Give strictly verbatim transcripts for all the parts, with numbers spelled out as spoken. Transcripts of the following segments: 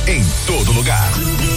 em todo lugar.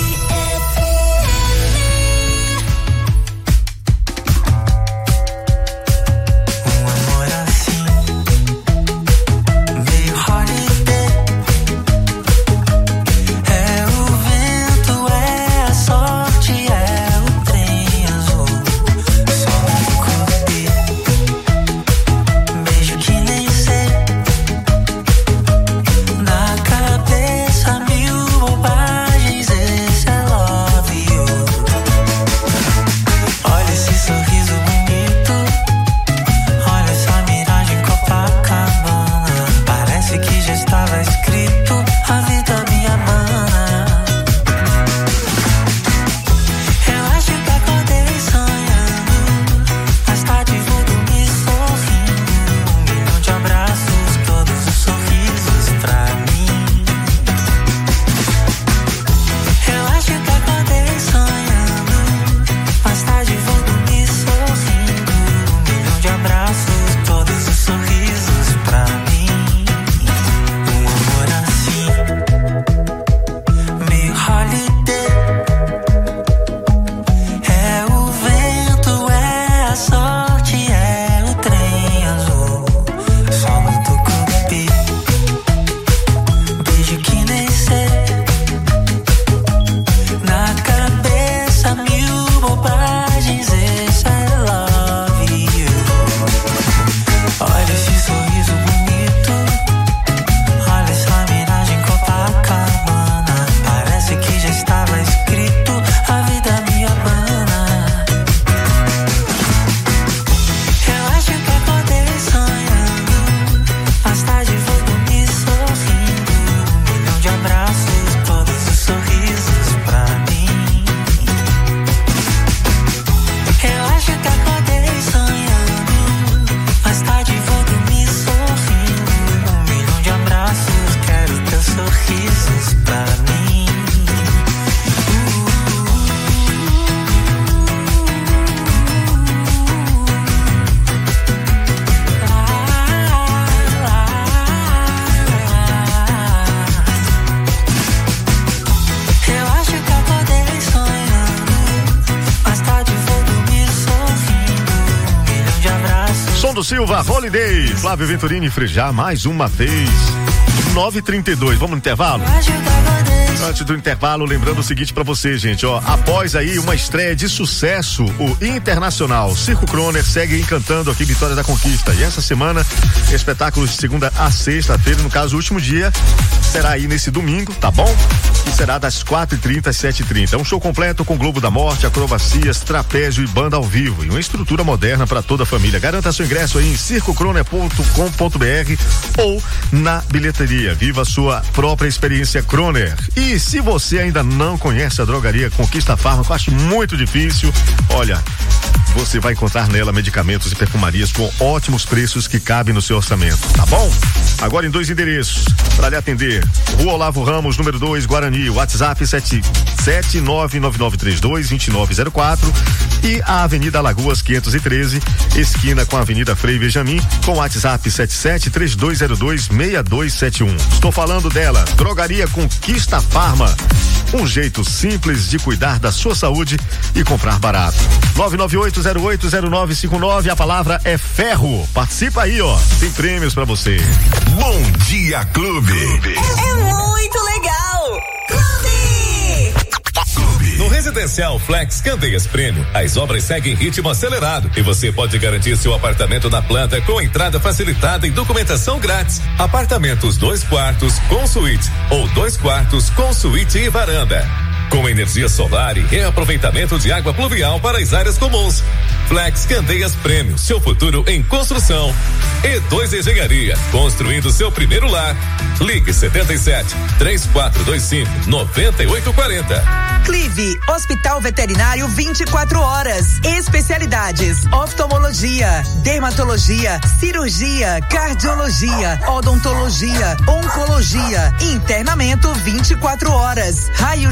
Silva, Holiday, Flávio Venturini, Frejá, mais uma vez. nove e trinta e dois, vamos no intervalo? Antes do intervalo, lembrando o seguinte pra você, gente, ó, após aí uma estreia de sucesso, o Internacional Circo Croner segue encantando aqui Vitória da Conquista. E essa semana, espetáculos de segunda a sexta-feira, no caso, o último dia, será aí nesse domingo, tá bom? E será das quatro e trinta às sete e trinta. É um show completo com Globo da Morte, acrobacias, trapézio e banda ao vivo. E uma estrutura moderna para toda a família. Garanta seu ingresso aí em circo croner ponto com ponto b r ou na bilheteria. Viva a sua própria experiência Croner. E se você ainda não conhece a drogaria Conquista Fármaco, acho muito difícil, olha, você vai encontrar nela medicamentos e perfumarias com ótimos preços que cabem no seu orçamento, tá bom? Agora em dois endereços para lhe atender: Rua Olavo Ramos, número dois, Guarani, WhatsApp sete sete nove nove nove três dois dois nove zero quatro, e a Avenida Alagoas quinhentos e treze, esquina com a Avenida Frei Benjamin, com WhatsApp sete sete três dois zero dois seis dois sete um. Estou falando dela, Drogaria Conquista Farma. Um jeito simples de cuidar da sua saúde e comprar barato. nove nove oito zero oito zero nove cinco nove, a palavra é ferro. Participa aí, ó. Tem prêmios pra você. Bom Dia Clube. É, é muito legal. Clube. Clube. No Residencial Flex Candeias Prêmio, as obras seguem em ritmo acelerado e você pode garantir seu apartamento na planta com entrada facilitada e documentação grátis. Apartamentos dois quartos com suíte ou dois quartos com suíte e varanda, com energia solar e reaproveitamento de água pluvial para as áreas comuns. Flex Candeias Prêmio, seu futuro em construção. E dois Engenharia, construindo seu primeiro lar. Ligue setenta e sete, três quatro dois cinco, nove oito quatro zero. Clive, Hospital Veterinário vinte e quatro horas. Especialidades: oftalmologia, dermatologia, cirurgia, cardiologia, odontologia, oncologia, internamento vinte e quatro horas, raio-x,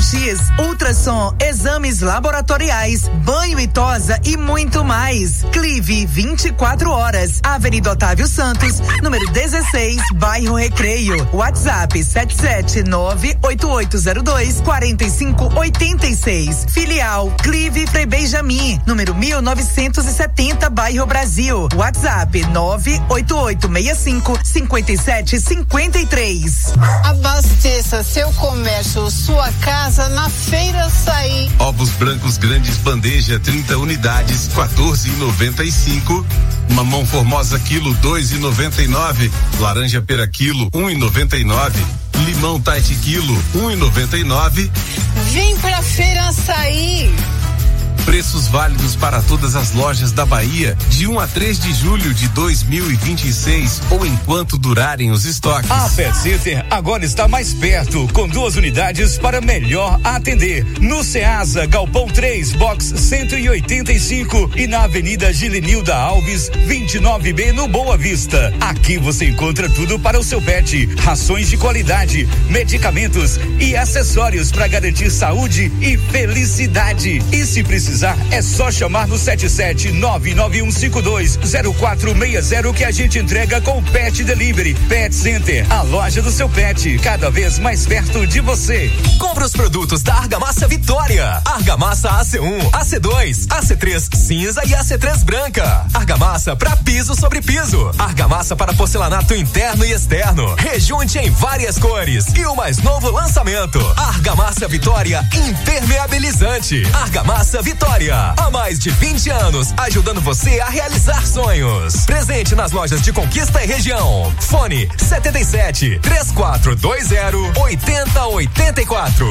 ultrassom, exames laboratoriais, banho e tosa e muito mais. Clive vinte e quatro horas, Avenida Otávio Santos, número dezesseis, bairro Recreio. WhatsApp sete sete nove oito oito zero dois quatro cinco oito seis. Filial Clive Frei Benjamin, número mil novecentos e setenta, bairro Brasil. WhatsApp nove oito oito seis cinco cinco sete cinco três. Abasteça seu comércio, sua casa na Feira Açaí. Ovos brancos grandes bandeja, trinta unidades, quatorze e noventa e cinco. Mamão formosa quilo, dois e noventa e nove. Laranja pera quilo, um e noventa e nove. Limão Tite quilo, um e noventa e nove. Vem pra Feira Açaí. Preços válidos para todas as lojas da Bahia de um a três de julho de dois mil e vinte e seis ou enquanto durarem os estoques. A Pet Center agora está mais perto, com duas unidades para melhor atender. No Ceasa, Galpão três, box cento e oitenta e cinco e na Avenida Gilenilda Alves, vinte e nove B, no Boa Vista. Aqui você encontra tudo para o seu pet: rações de qualidade, medicamentos e acessórios para garantir saúde e felicidade. E se precisar, é só chamar no sete sete nove nove um cinco dois zero quatro seis zero que a gente entrega com Pet Delivery. Pet Center, a loja do seu pet, cada vez mais perto de você. Compre os produtos da Argamassa Vitória. Argamassa A C um, A C dois, A C três cinza e A C três branca. Argamassa para piso sobre piso. Argamassa para porcelanato interno e externo. Rejunte em várias cores. E o mais novo lançamento: Argamassa Vitória impermeabilizante. Argamassa Vitória, há mais de vinte anos, ajudando você a realizar sonhos. Presente nas lojas de Conquista e região. Fone setenta e sete, três quatro dois zero, oito zero oito quatro.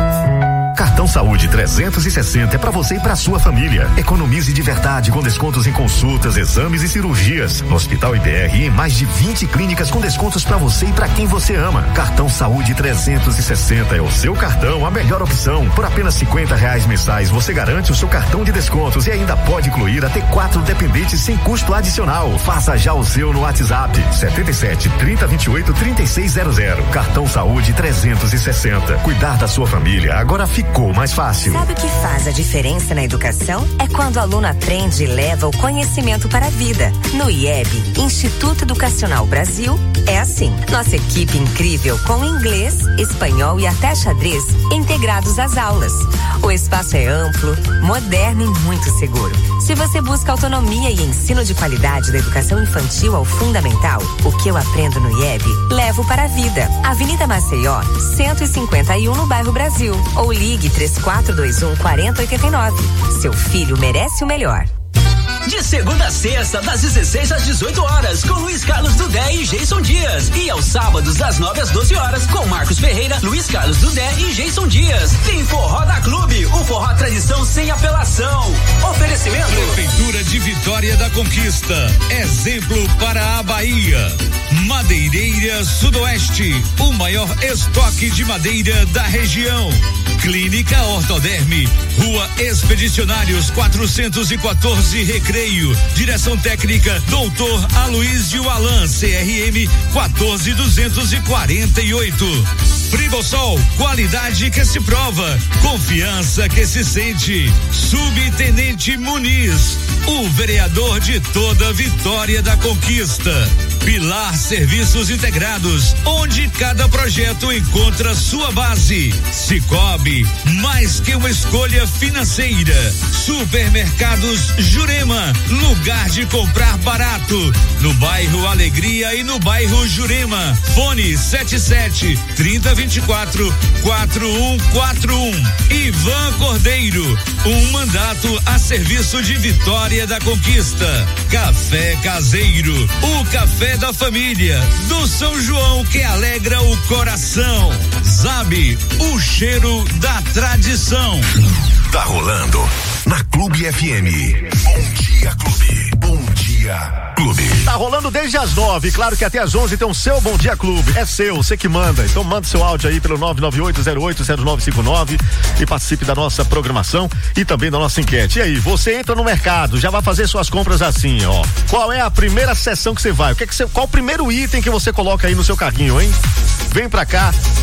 Cartão Saúde trezentos e sessenta é para você e para sua família. Economize de verdade com descontos em consultas, exames e cirurgias. No Hospital I B R e em mais de vinte clínicas com descontos para você e para quem você ama. Cartão Saúde trezentos e sessenta é o seu cartão, a melhor opção. Por apenas cinquenta reais mensais você garante o seu cartão de descontos e ainda pode incluir até quatro dependentes sem custo adicional. Faça já o seu no WhatsApp setenta e sete, trinta, vinte e oito, trinta e seis zero zero. Cartão Saúde trezentos e sessenta. Cuidar da sua família agora fica Ficou mais fácil. Sabe o que faz a diferença na educação? É quando o aluno aprende e leva o conhecimento para a vida. No I E B, Instituto Educacional Brasil, é assim. Nossa equipe incrível com inglês, espanhol e até xadrez integrados às aulas. O espaço é amplo, moderno e muito seguro. Se você busca autonomia e ensino de qualidade da educação infantil ao fundamental, o que eu aprendo no I E B, levo para a vida. Avenida Maceió, cento e cinquenta e um, no bairro Brasil. Ou ligue três quatro dois um, quatro zero oito nove. Seu filho merece o melhor. De segunda a sexta, das dezesseis às dezoito horas, com Luiz Carlos Dudé e Jason Dias. E aos sábados, das nove às doze horas, com Marcos Ferreira, Luiz Carlos Dudé e Jason Dias. Tem Forró da Clube, o forró tradição sem apelação. Oferecimento: Prefeitura de Vitória da Conquista, exemplo para a Bahia. Madeireira Sudoeste, o maior estoque de madeira da região. Clínica Ortoderme, Rua Expedicionários quatrocentos e quatorze, Recreio. Direção técnica doutor Aloísio Alan, C R M quatorze duzentos e quarenta e oito. Frigosol, qualidade que se prova, confiança que se sente. Subtenente Muniz, o vereador de toda Vitória da Conquista. Pilar Serviços Integrados, onde cada projeto encontra sua base. Cicobi, mais que uma escolha financeira. Supermercados Jurema, lugar de comprar barato. No bairro Alegria e no bairro Jurema. Fone sete sete, trinta, vinte e quatro, quatro um quatro um. Ivan Cordeiro, um mandato a serviço de Vitória da Conquista. Café Caseiro, o café da família, do São João que alegra o coração. Zabi, o cheiro da tradição. Tá rolando na Clube F M. Bom dia, Clube. Bom dia, Clube. Tá rolando desde as nove, claro que até as onze tem o seu Bom Dia Clube. É seu, você que manda. Então manda seu áudio aí pelo nove nove oito zero oito zero nove cinco nove e participe da nossa programação e também da nossa enquete. E aí, você entra no mercado, já vai fazer suas compras assim, ó. Qual é a primeira seção que você vai? O que é que você, qual o primeiro item que você coloca aí no seu carrinho, hein? Vem pra cá.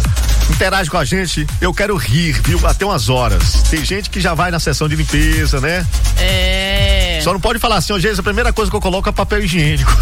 interage com a gente, eu quero rir, viu? Até umas horas. Tem gente que já vai na sessão de limpeza, né? É. Só não pode falar assim, hoje a primeira coisa que eu coloco é papel higiênico.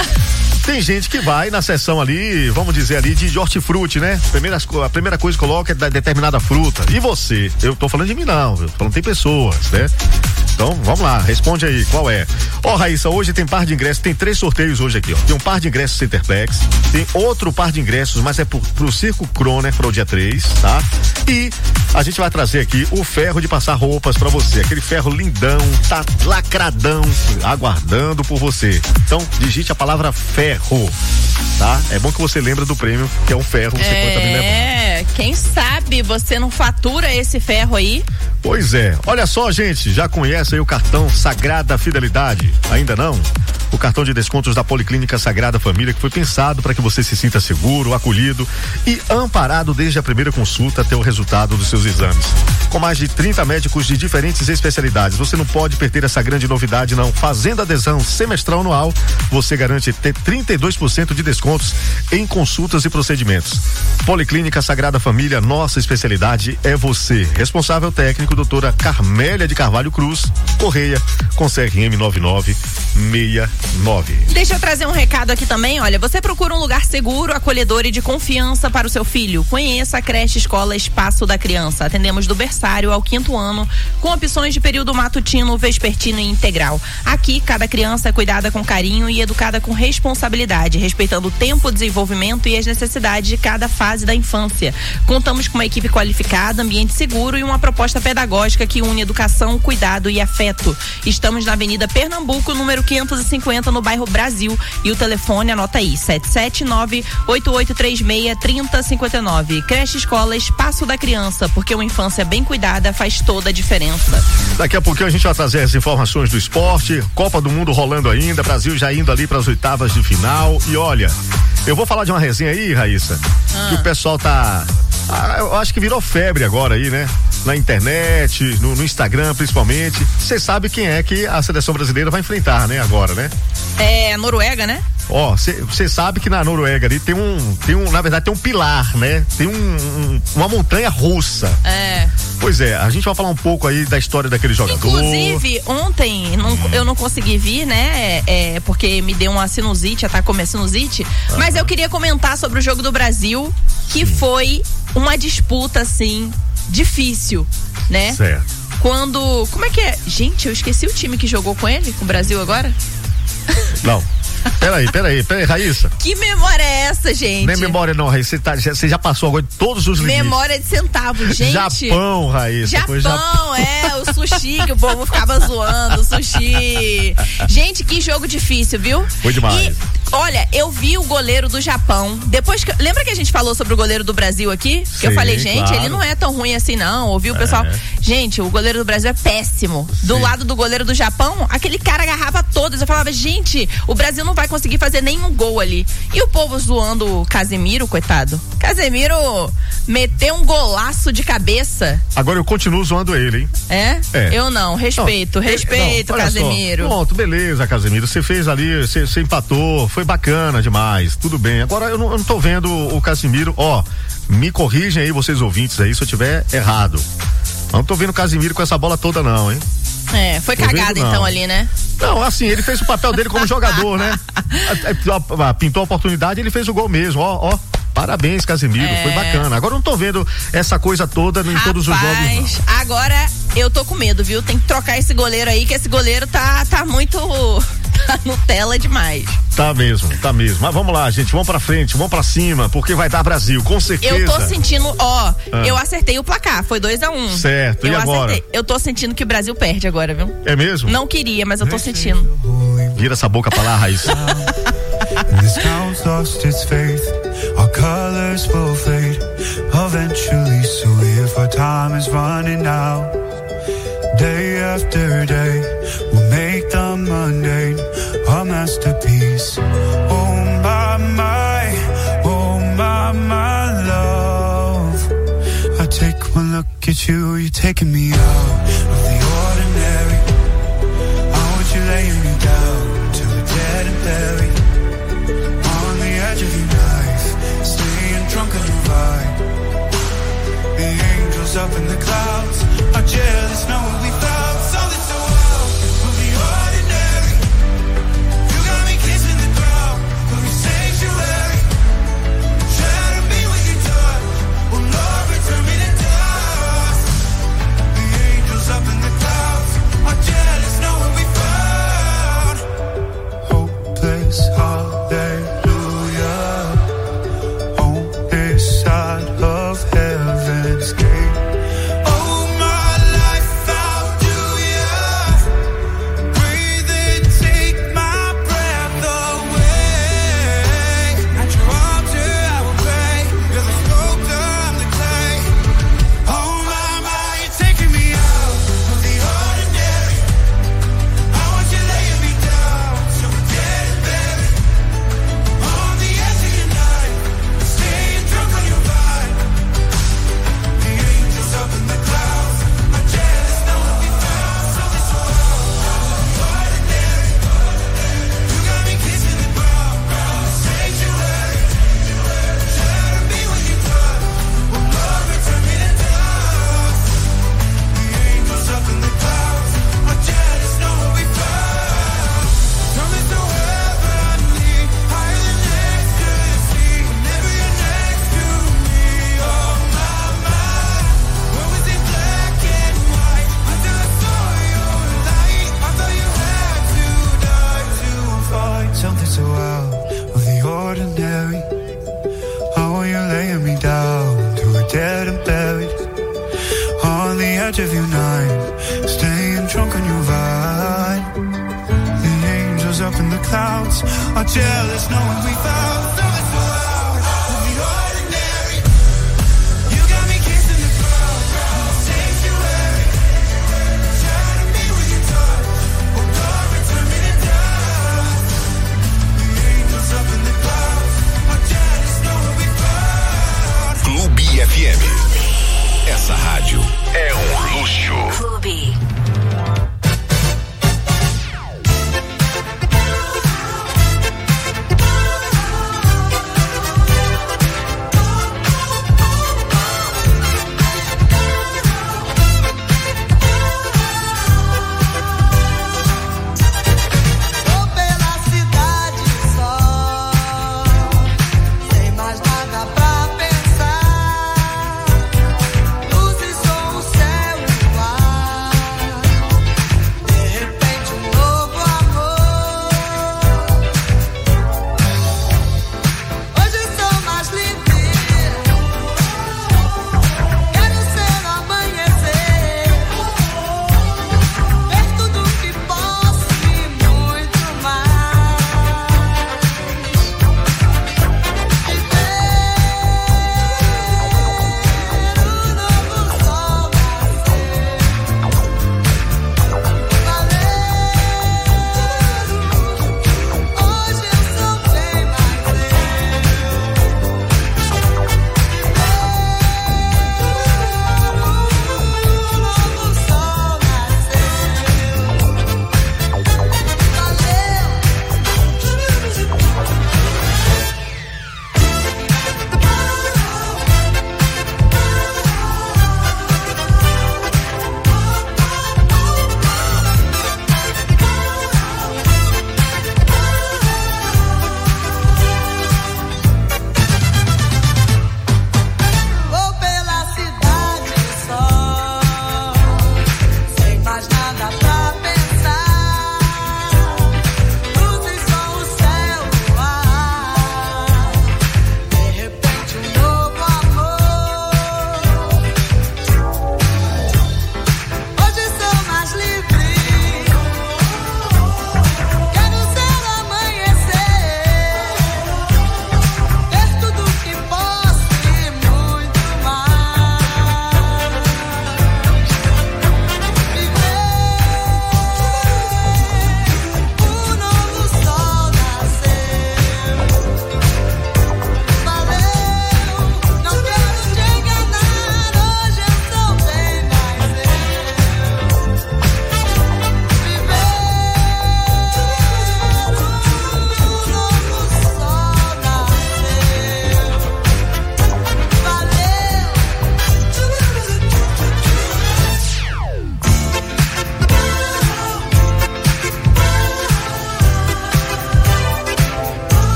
Tem gente que vai na sessão ali, vamos dizer ali, de hortifruti, né? Primeira, a primeira coisa que coloca é da determinada fruta. E você? Eu tô falando de mim não, eu tô falando tem pessoas, né? Então, vamos lá, responde aí, qual é? Ó, oh, Raíssa, hoje tem par de ingressos, tem três sorteios hoje aqui, ó. Tem um par de ingressos Centerplex, tem outro par de ingressos, mas é pro, pro Circo Croner, pro dia três, tá? E a gente vai trazer aqui o ferro de passar roupas pra você, aquele ferro lindão, tá lacradão, aguardando por você. Então, digite a palavra ferro, tá? É bom que você lembra do prêmio, que é um ferro, você é, pode também levar. É, quem sabe você não fatura esse ferro aí? Pois é, olha só, gente, já conhece aí o cartão Sagrada Fidelidade? Ainda não? O cartão de descontos da Policlínica Sagrada Família, que foi pensado para que você se sinta seguro, acolhido e amparado desde a primeira consulta até o resultado dos seus exames. Com mais de trinta médicos de diferentes especialidades, você não pode perder essa grande novidade, não. Fazendo adesão semestral anual, você garante ter trinta e dois por cento de descontos em consultas e procedimentos. Policlínica Sagrada Família, nossa especialidade é você. Responsável técnico, doutora Carmélia de Carvalho Cruz, Correia, com C R M nove nove seis nove. Deixa eu trazer um recado aqui também, olha, você procura um lugar seguro, acolhedor e de confiança para o seu filho? Conheça a creche Escola Espaço da Criança. Atendemos do berçário ao quinto ano, com opções de período matutino, vespertino e integral. Aqui, cada criança é cuidada com carinho e educada com responsabilidade, respeitando o tempo, o desenvolvimento e as necessidades de cada fase da infância. Contamos com uma equipe qualificada, ambiente seguro e uma proposta pedagógica que une educação, cuidado e afeto. Estamos na Avenida Pernambuco, número quinhentos e cinquenta, no bairro Brasil. E o telefone, anota aí, sete sete nove, oito oito três seis, três zero cinco nove. Creche Escola Espaço da Criança, porque uma infância bem cuidada faz toda a diferença. Daqui a pouquinho a gente vai trazer as informações do esporte, Copa do Mundo rolando ainda, Brasil já indo ali para as oitavas de final. E olha, eu vou falar de uma resenha aí, Raíssa, ah. que o pessoal tá, ah, eu acho que virou febre agora aí, né? Na internet, no, no Instagram principalmente. Você sabe quem é que a seleção brasileira vai enfrentar, né? Agora, né? É a Noruega, né? Ó, você sabe que na Noruega ali tem um, tem um, na verdade tem um pilar, né? Tem um, um, uma montanha russa. É. Pois é, a gente vai falar um pouco aí da história daquele jogador. Inclusive, ontem não, hum. eu não consegui vir, né? É, porque me deu uma sinusite, atacou minha sinusite. Ah. Mas eu queria comentar sobre o jogo do Brasil, que hum. foi uma disputa, assim, difícil, né? Certo. Quando, como é que é? Gente, eu esqueci o time que jogou com ele, com o Brasil agora. Não. Peraí, peraí, peraí, Raíssa. Que memória é essa, gente? Não é memória não, Raíssa, você, tá, já, você já passou agora de todos os limites. Memória de centavo, gente. Japão, Raíssa. Japão, Japão, é, o sushi que o povo ficava zoando, o sushi. Gente, que jogo difícil, viu? Foi demais. E, olha, eu vi o goleiro do Japão, depois que, lembra que a gente falou sobre o goleiro do Brasil aqui? Que Sim, eu falei, gente, claro. Ele não é tão ruim assim não, ouviu o pessoal? É. Gente, o goleiro do Brasil é péssimo. Do Sim. lado do goleiro do Japão, aquele cara agarrava todos, eu falava, gente, o Brasil não vai conseguir fazer nenhum gol ali. E o povo zoando o Casemiro, coitado. Casemiro meteu um golaço de cabeça. Agora eu continuo zoando ele, hein? É? É. Eu não, respeito, não, respeito, não, Casemiro. Só. Pronto, beleza, Casemiro, você fez ali, você, você empatou, foi bacana demais, tudo bem. Agora eu não, eu não tô vendo o Casemiro, ó, me corrigem aí vocês ouvintes aí se eu tiver errado. Eu não tô vendo o Casemiro com essa bola toda não, hein? É, foi cagado então ali, né? Não, assim, ele fez o papel dele como jogador, né? Pintou a oportunidade, ele fez o gol mesmo, ó, ó. Parabéns, Casemiro, é. Foi bacana. Agora eu não tô vendo essa coisa toda em Rapaz, todos os jogos, não. Agora eu tô com medo, viu? Tem que trocar esse goleiro aí, que esse goleiro tá, tá muito tá Nutella demais. Tá mesmo, tá mesmo. Mas vamos lá, gente, vamos pra frente, vamos pra cima, porque vai dar Brasil, com certeza. Eu tô sentindo, ó, ah. eu acertei o placar, foi dois a um. Certo, eu e agora? Acertei. Eu tô sentindo que o Brasil perde agora, viu? É mesmo? Não queria, mas eu tô sentindo. Vira essa boca pra lá, Raíssa. This town's lost its faith, our colors will fade eventually, so if our time is running out, day after day, we'll make the mundane a masterpiece. Oh my, my, oh my, my love, I take one look at you, you're taking me out of the ordinary. I want you laying me down till we're dead and buried. Of your knife, staying drunk on the ride. this hallelujah on this side of heaven's gate. Oh, my life, I'll do ya. Breathe and take my breath away. At your altar, I will pray. You're the sculptor, I'm the clay. Oh, my, my, you're taking me out of the ordinary. I want you laying me down so we're dead and buried. On the edge of your night, staying drunk on your vibe. The angels up in the clouds are jealous, no one we found. Something so ordinary. You got me kissing the ground, sanctuary. Shadow me when you touch, will love return me to dust. The angels up in the clouds are jealous, no one we found. Something so heavenly, higher than ecstasy. Whenever you're next to me, oh my, my. What was in black and white until I saw your light? I thought you had to die to find something so out of the ordinary. Oh, you're laying me down to a dead and buried. On the edge of your night, staying drunk on your vine. The angels up in the clouds are jealous, knowing we found something so out of the ordinary. You got me kissing the ground, sanctuary. Shadow me when you touch, will God return me to dust. The angels up in the clouds are jealous, knowing we found. Clube F M. Essa rádio é um luxo. Clube.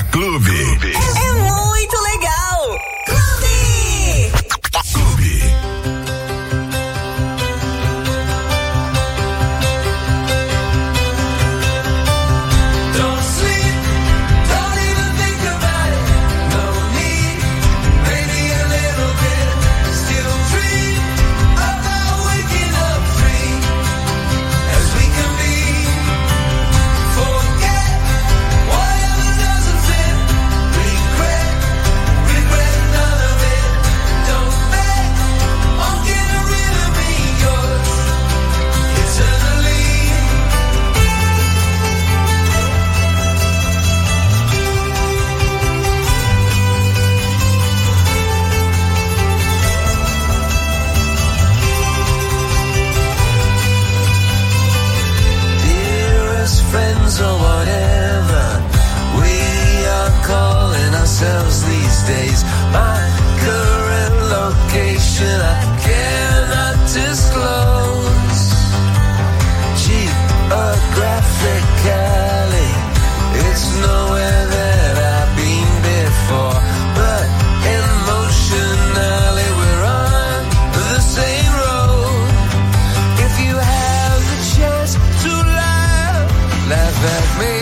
Clube. Clube. É, é muito legal. Clube. Clube. Or whatever we are calling ourselves these days. My current location I cannot disclose. Geographically, it's nowhere that I've been before, but emotionally we're on the same road. If you have the chance to laugh, laugh at me.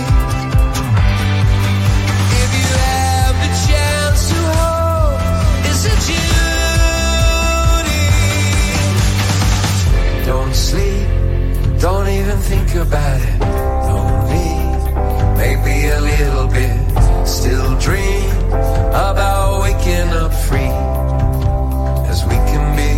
If you have the chance to hold, it's a duty. Don't sleep, don't even think about it. No need, maybe a little bit. Still dream about waking up free as we can be.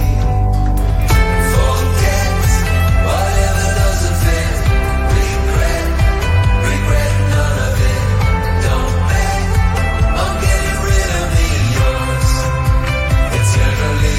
Forget whatever doesn't fit. Regret, regret none of it. Don't beg on getting rid of me, yours eternally.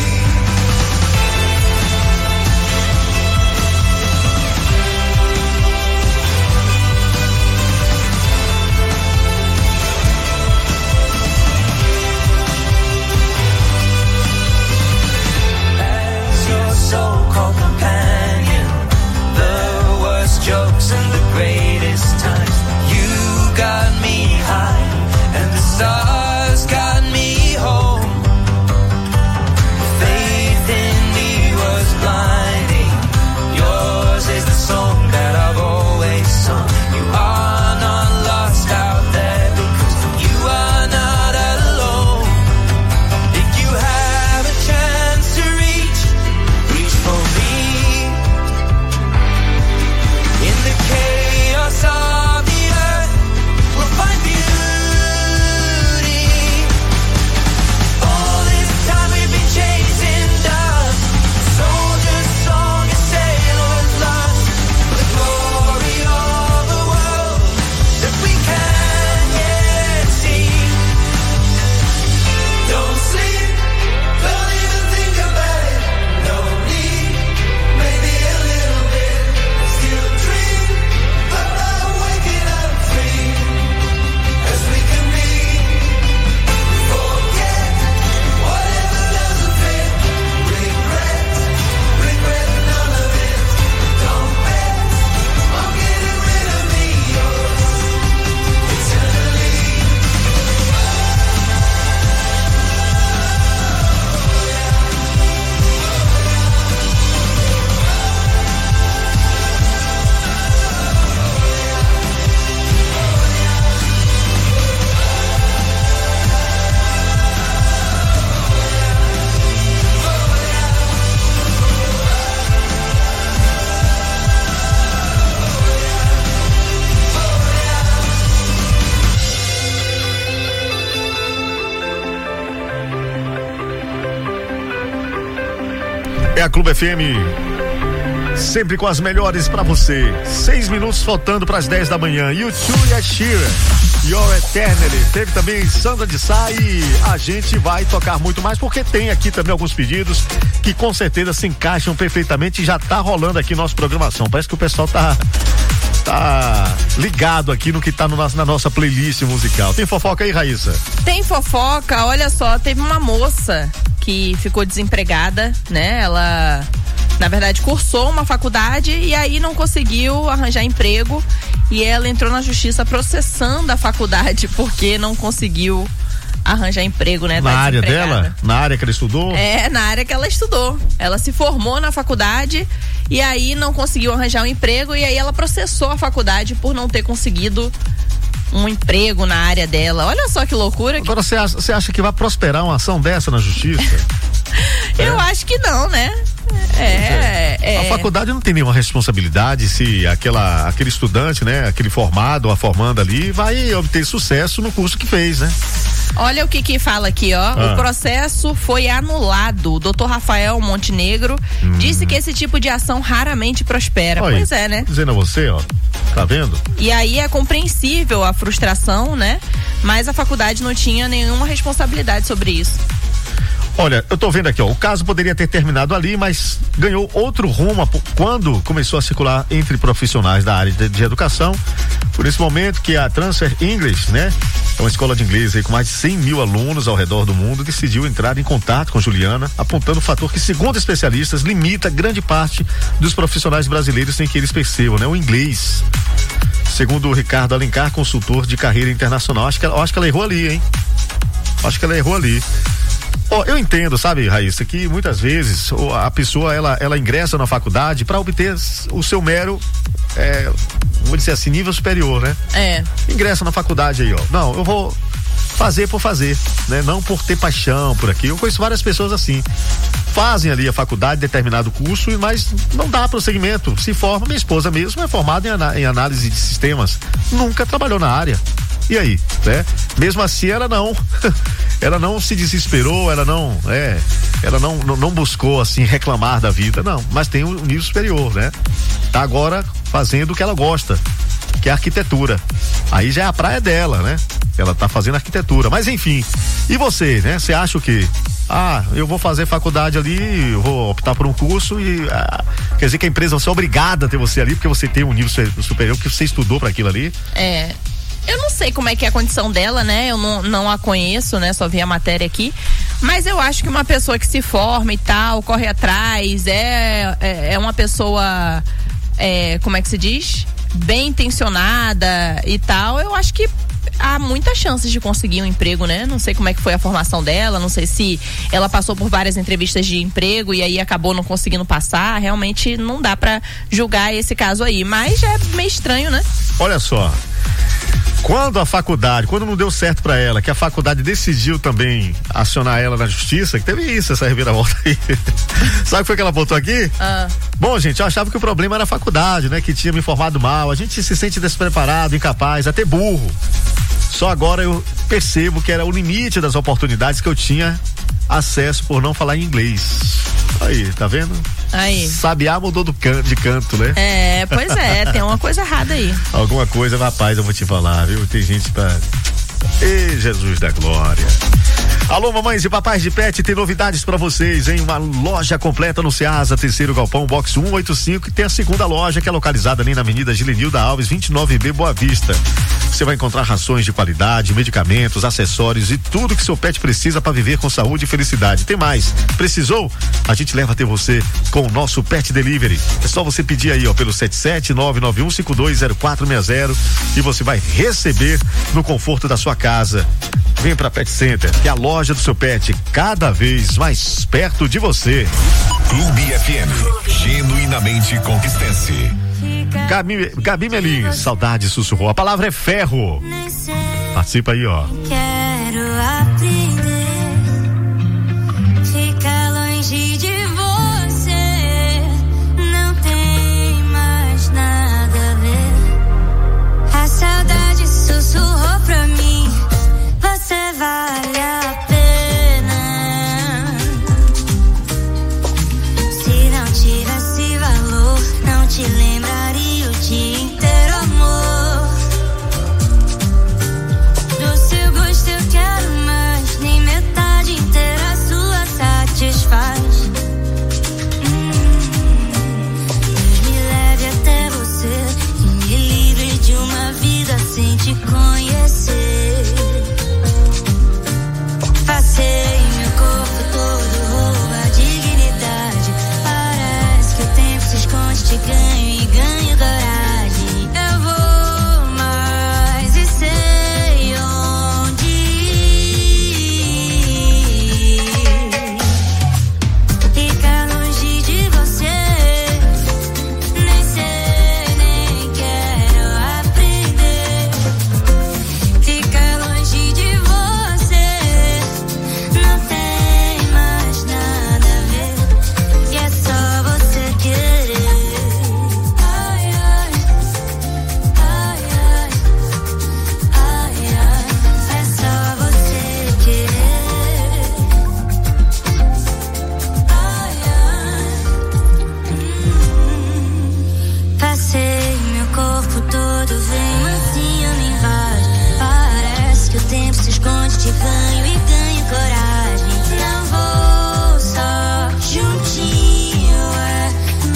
So-called companion, the worst jokes and the greatest times. You got me high and the stars got me home. Faith in me was blinding. Yours is the song that I've always sung. You are not lost out there because you are not alone. If you have a chance to reach for me in the chaos of the earth, we'll find beauty. All this time we've been chasing dust, soldier's song, a sailor's lost, for the glory of the world that we can yet see. Don't sleep, don't even think about it. No need, maybe a little bit. Still dream about waking up free as we can be. Forget whatever doesn't fit. Regret, regret none of it. Don't bet on getting rid of me, yours eternally. É a Clube F M, sempre com as melhores pra você. Seis minutos faltando pras dez da manhã. U dois e Ed Sheeran, Your Eternity. Teve também Sandra de Sá e a gente vai tocar muito mais porque tem aqui também alguns pedidos que com certeza se encaixam perfeitamente e já tá rolando aqui nossa programação. Parece que o pessoal tá tá ligado aqui no que tá no nosso, na nossa playlist musical. Tem fofoca aí, Raíssa? Tem fofoca, olha só, teve uma moça que ficou desempregada, né? Ela na verdade, cursou uma faculdade e aí não conseguiu arranjar emprego e ela entrou na justiça processando a faculdade porque não conseguiu arranjar emprego, né? Na tá área dela? Na área que ela estudou? É, na área que ela estudou. Ela se formou na faculdade e aí não conseguiu arranjar um emprego e aí ela processou a faculdade por não ter conseguido um emprego na área dela. Olha só que loucura. Agora você acha, você acha que vai prosperar uma ação dessa na justiça? Eu é. acho que não, né? É, é. A faculdade não tem nenhuma responsabilidade se aquela, aquele estudante, né? Aquele formado ou a formanda ali vai obter sucesso no curso que fez, né? Olha o que que fala aqui, ó. Ah. O processo foi anulado. O doutor Rafael Montenegro hum. disse que esse tipo de ação raramente prospera. Olha, pois é, né? Dizendo a você, ó. Tá vendo? E aí é compreensível a frustração, né? Mas a faculdade não tinha nenhuma responsabilidade sobre isso. Olha, eu tô vendo aqui, ó, o caso poderia ter terminado ali, mas ganhou outro rumo quando começou a circular entre profissionais da área de, de educação. Por esse momento que a Transfer English, né, é uma escola de inglês aí com mais de cem mil alunos ao redor do mundo, decidiu entrar em contato com Juliana, apontando o fator que, segundo especialistas, limita grande parte dos profissionais brasileiros sem que eles percebam, né, o inglês. Segundo o Ricardo Alencar, consultor de carreira internacional, acho que ela, acho que ela errou ali, hein? Acho que ela errou ali. Oh, eu entendo, sabe, Raíssa, que muitas vezes a pessoa ela, ela ingressa na faculdade para obter o seu mero, é, vou dizer assim, nível superior, né? É. Ingressa na faculdade aí, ó. Não, eu vou fazer por fazer, né? Não por ter paixão por aqui. Eu conheço várias pessoas assim. Fazem ali a faculdade, determinado curso, mas não dá prosseguimento. Se forma, minha esposa mesmo é formada em, aná- em análise de sistemas. Nunca trabalhou na área. E aí, né? Mesmo assim, ela não, ela não se desesperou, ela não, é, ela não, não, não buscou assim reclamar da vida, não. Mas tem um nível superior, né? Tá agora fazendo o que ela gosta, que é a arquitetura. Aí já é a praia dela, né? Ela tá fazendo arquitetura. Mas enfim, e você, né? Você acha o quê? Ah, eu vou fazer faculdade ali, eu vou optar por um curso e ah, quer dizer que a empresa vai ser obrigada a ter você ali porque você tem um nível superior, porque você estudou para aquilo ali? É. Eu não sei como é que é a condição dela, né? Eu não, não a conheço, né? Só vi a matéria aqui. Mas eu acho que uma pessoa que se forma e tal, corre atrás, é, é, é uma pessoa, é, como é que se diz? Bem intencionada e tal. Eu acho que há muitas chances de conseguir um emprego, né? Não sei como é que foi a formação dela, não sei se ela passou por várias entrevistas de emprego e aí acabou não conseguindo passar. Realmente não dá pra julgar esse caso aí, mas é meio estranho, né? Olha só, quando a faculdade, quando não deu certo pra ela, que a faculdade decidiu também acionar ela na justiça, que teve isso, essa reviravolta aí. Sabe o que foi que ela botou aqui? Ah. Bom, gente, eu achava que o problema era a faculdade, né? Que tinha me informado mal. A gente se sente despreparado, incapaz, até burro. Só agora eu percebo que era o limite das oportunidades que eu tinha acesso por não falar em inglês. Aí, tá vendo? Aí. Sabiá mudou do can, de canto, né? É, pois é, tem uma coisa errada aí. Alguma coisa, rapaz, eu vou te falar, viu? Tem gente pra... Ei, Jesus da glória. Alô, mamães e papais de pet, tem novidades pra vocês, hein? Uma loja completa no Ceasa, terceiro galpão, box cento e oitenta e cinco, e tem a segunda loja que é localizada ali na Avenida Gilenilda Alves, vinte e nove B, Boa Vista. Você vai encontrar rações de qualidade, medicamentos, acessórios e tudo que seu pet precisa para viver com saúde e felicidade. Tem mais. Precisou? A gente leva até você com o nosso Pet Delivery. É só você pedir aí, ó, pelo sete sete nove nove um cinco dois zero quatro seis zero e você vai receber no conforto da sua casa. Vem pra Pet Center, que é a loja do seu pet, cada vez mais perto de você. Clube F M, genuinamente conquistense. Gabi, Gabi Melim, saudade sussurrou. A palavra é ferro. Participa aí, ó. Quero aprender, ficar longe de você, não tem mais nada a ver. A saudade sussurrou pra mim, você vale a pena. Se não tivesse valor, não te lembraria o dia inteiro, amor. Do seu gosto eu onde te ganho e ganho coragem. Não vou só, juntinho é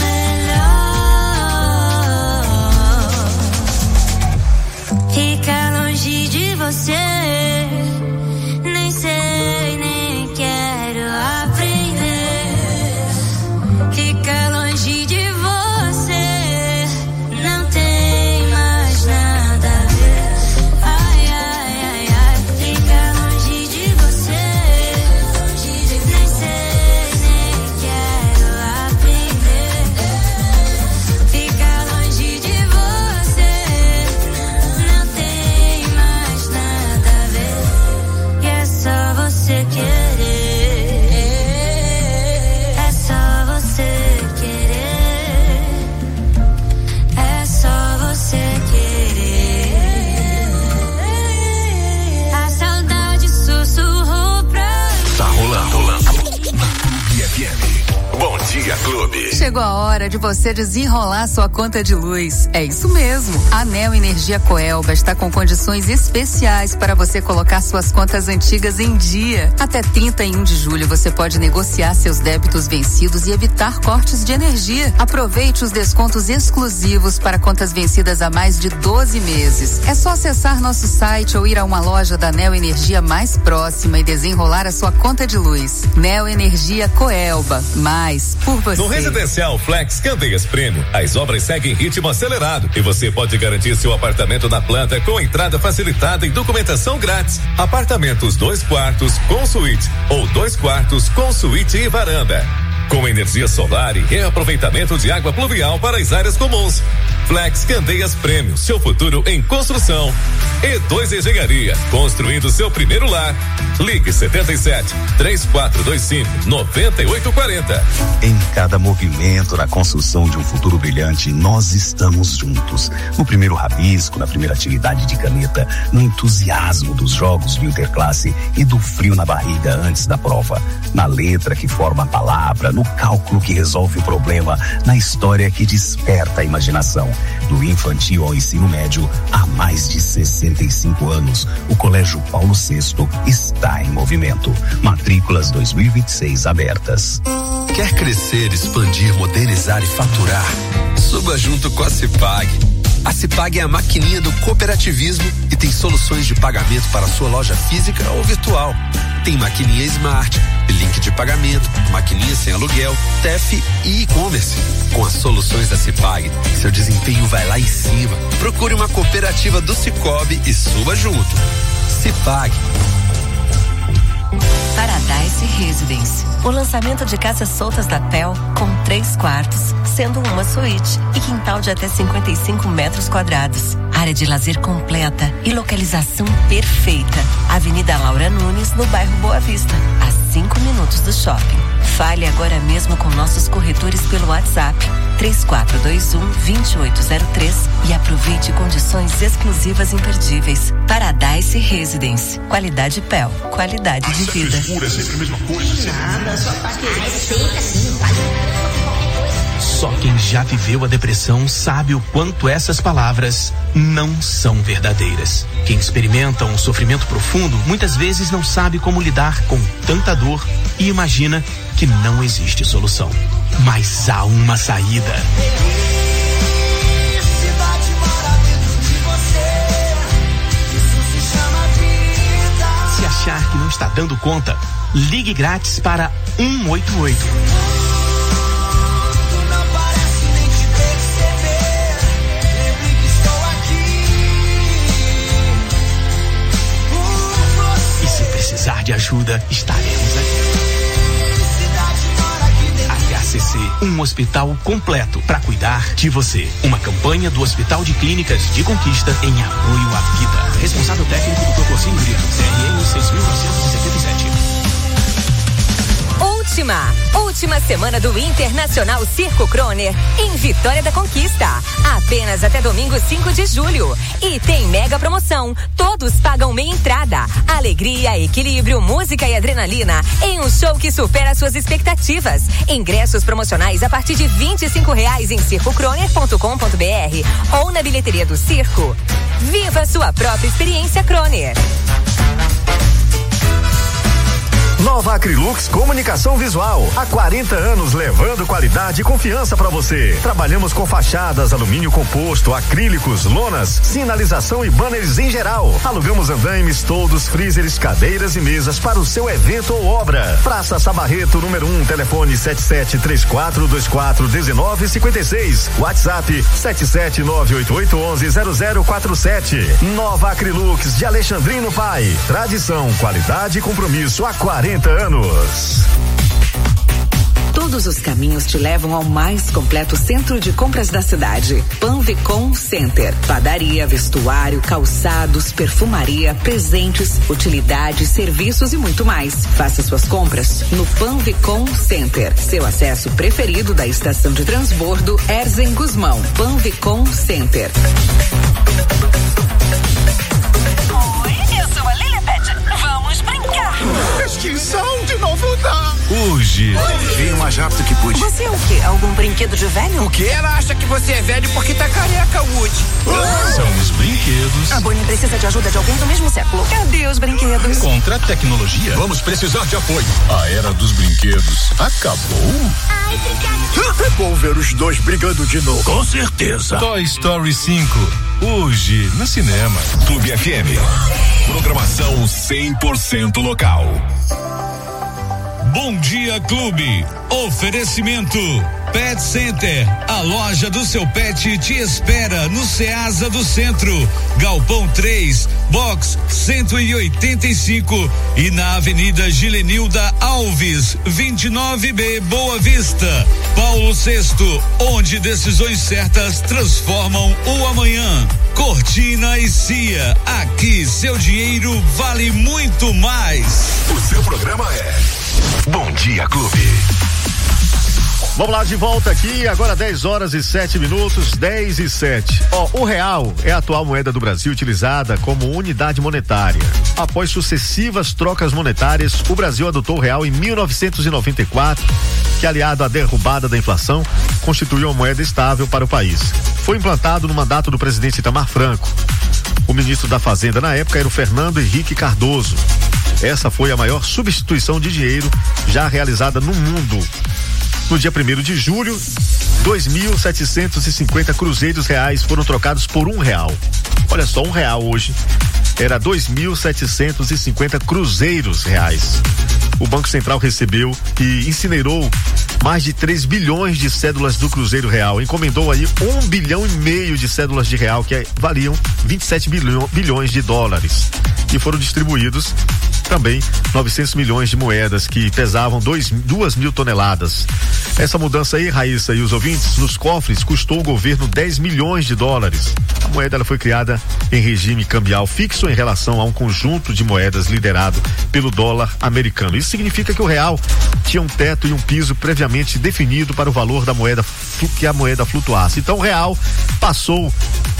melhor. Ficar longe de você, nem sei, nem quero aprender. Ficar longe de você, não tem mais nada a ver. Ai, ai, ai, ai. Ficar longe de você, nem sei, nem quero aprender. Ficar longe de você, não tem mais nada a ver. E é só você querer, é só você querer, é só você querer. A saudade sussurrou pra Tá rolando, rolando. Na Clube F M. Bom dia, Clube. Chegou a hora de você desenrolar sua conta de luz. É isso mesmo. A Neo Energia Coelba está com condições especiais para você colocar suas contas antigas em dia. Até trinta e um de julho você pode negociar seus débitos vencidos e evitar cortes de energia. Aproveite os descontos exclusivos para contas vencidas há mais de doze meses. É só acessar nosso site ou ir a uma loja da Neo Energia mais próxima e desenrolar a sua conta de luz. Neo Energia Coelba. Mais por você. No Residencial Flex Candeias Prêmio, as obras seguem em ritmo acelerado e você pode garantir seu apartamento na planta com entrada facilitada e documentação grátis. Apartamentos dois quartos com suíte ou dois quartos com suíte e varanda. Com energia solar e reaproveitamento de água pluvial para as áreas comuns. Flex Candeias Prêmio, seu futuro em construção. E dois Engenharia, construindo seu primeiro lar. Ligue setenta e sete, três quatro dois cinco, nove oito quatro zero. Em cada movimento na construção de um futuro brilhante, nós estamos juntos. No primeiro rabisco, na primeira atividade de caneta, no entusiasmo dos jogos de interclasse e do frio na barriga antes da prova. Na letra que forma a palavra, no cálculo que resolve o problema, na história que desperta a imaginação. Do infantil ao ensino médio, há mais de sessenta e cinco anos, o Colégio Paulo sexto está em movimento. Matrículas dois mil e vinte e seis abertas. Quer crescer, expandir, modernizar e faturar? Suba junto com a Cipag. A Cipag é a maquininha do cooperativismo e tem soluções de pagamento para a sua loja física ou virtual. Tem maquininha Smart, link de pagamento, maquininha sem aluguel, T E F e e-commerce. Com as soluções da Cipag, seu desempenho vai lá em cima. Procure uma cooperativa do Cicobi e suba junto. Cipag. Paradise Residence. O lançamento de casas soltas da P E L com três quartos, sendo uma suíte e quintal de até cinquenta e cinco metros quadrados. Área de lazer completa e localização perfeita. Avenida Laura Nunes, no bairro Boa Vista, a cinco minutos do shopping. Fale agora mesmo com nossos corretores pelo WhatsApp três quatro dois um, dois oito zero três e aproveite condições exclusivas imperdíveis. Paradise Residence. Qualidade P E L. Qualidade de vida. É sempre a mesma coisa. Nada, só tá querendo sempre assim, faz Só quem já viveu a depressão sabe o quanto essas palavras não são verdadeiras. Quem experimenta um sofrimento profundo muitas vezes não sabe como lidar com tanta dor e imagina que não existe solução. Mas há uma saída. Se achar que não está dando conta, ligue grátis para um um oito oito. E se precisar de ajuda, estaremos aqui. H C C, um hospital completo para cuidar de você. Uma campanha do Hospital de Clínicas de Conquista em apoio à vida. Responsável técnico do Prococínio Brito, C R N seis mil novecentos e setenta e sete. Última, última semana do Internacional Circo Croner em Vitória da Conquista. Apenas até domingo cinco de julho. E tem mega promoção. Todos pagam meia entrada. Alegria, equilíbrio, música e adrenalina em um show que supera suas expectativas. Ingressos promocionais a partir de vinte e cinco reais em circo croner ponto com ponto b r ou na bilheteria do circo. Viva sua própria experiência Croner. Nova Acrylux Comunicação Visual. Há quarenta anos levando qualidade e confiança para você. Trabalhamos com fachadas, alumínio composto, acrílicos, lonas, sinalização e banners em geral. Alugamos andaimes, toldos, freezers, cadeiras e mesas para o seu evento ou obra. Praça Sabarreto, número um, telefone sete sete três quatro dois quatro um nove cinco seis. WhatsApp sete sete nove oito oito um um zero zero quatro sete. Nova Acrylux de Alexandrino Pai. Tradição, qualidade e compromisso há quarenta anos. Todos os caminhos te levam ao mais completo centro de compras da cidade. Panvicom Center. Padaria, vestuário, calçados, perfumaria, presentes, utilidades, serviços e muito mais. Faça suas compras no Panvicom Center. Seu acesso preferido da estação de transbordo Erzen Guzmão. Panvicom Center. Oi, eu sou a Lilipet. Vamos brincar. Extinção de novo dá. Hoje. Vem o mais rápido que pude. Você é o quê? Algum brinquedo de velho? O quê? Ela acha que você é velho porque tá careca, Woody. Ah. São os brinquedos. A Bonnie precisa de ajuda de alguém do mesmo século. Cadê os brinquedos? Contra a tecnologia. Vamos precisar de apoio. A era dos brinquedos acabou. É bom ver os dois brigando de novo. Com certeza. Toy Story cinco. Hoje, no cinema. Clube F M. Programação cem por cento local. Bom dia, Clube. Oferecimento Pet Center. A loja do seu pet te espera no Ceasa do Centro, Galpão três, box cento e oitenta e cinco e na Avenida Gilenilda Alves, vinte e nove B, Boa Vista. Paulo sexto, onde decisões certas transformam o amanhã. Cortina e Cia. Aqui seu dinheiro vale muito mais. O seu programa é Bom Dia Clube. Vamos lá, de volta aqui, agora dez horas e sete minutos, dez e sete. Ó, o real é a atual moeda do Brasil utilizada como unidade monetária. Após sucessivas trocas monetárias, o Brasil adotou o real em mil novecentos e noventa e quatro, que, aliado à derrubada da inflação, constituiu uma moeda estável para o país. Foi implantado no mandato do presidente Itamar Franco. O ministro da Fazenda na época era o Fernando Henrique Cardoso. Essa foi a maior substituição de dinheiro já realizada no mundo. No dia primeiro de julho, dois mil setecentos e cinquenta cruzeiros reais foram trocados por um real. Olha só, um real hoje era dois mil setecentos e cinquenta cruzeiros reais. O Banco Central recebeu e incinerou mais de três bilhões de cédulas do Cruzeiro Real. Encomendou aí um bilhão e meio de cédulas de real que valiam vinte e sete bilhões de dólares. E foram distribuídos também novecentos milhões de moedas que pesavam dois, duas mil toneladas. Essa mudança aí, Raíssa e os ouvintes, nos cofres custou o governo dez milhões de dólares. A moeda ela foi criada em regime cambial fixo em relação a um conjunto de moedas liderado pelo dólar americano. Isso significa que o real tinha um teto e um piso previamente definido para o valor da moeda, que a moeda flutuasse. Então o real passou